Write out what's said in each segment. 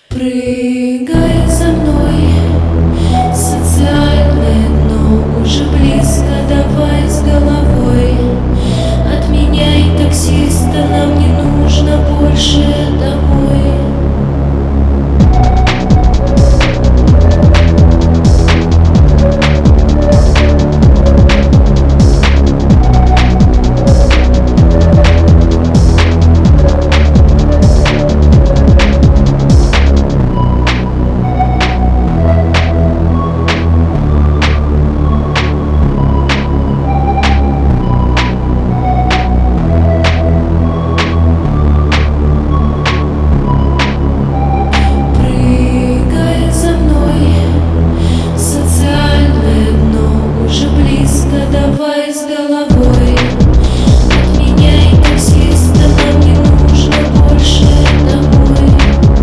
Прыгай за мной, социальное дно уже близко, давай с головой. Отменяй таксиста, нам не нужно больше домой. Давай с головой. Отменяй таксиста, нам не нужно больше домой.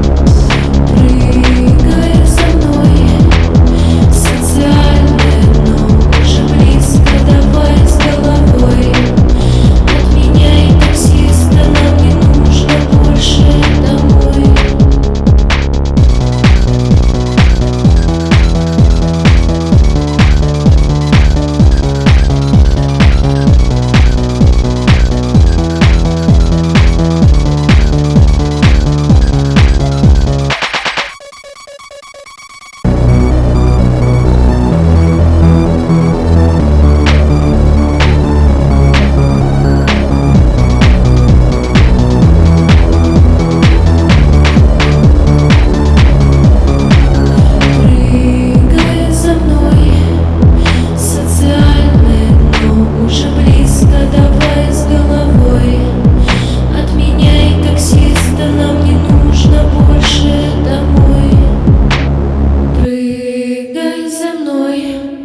Прыгай за мной, социальное дно уже близко, давай с головой. Отменяй таксиста, нам не нужно больше домой. Давай с головой. Отменяй таксиста, нам не нужно больше домой. Прыгай за мной.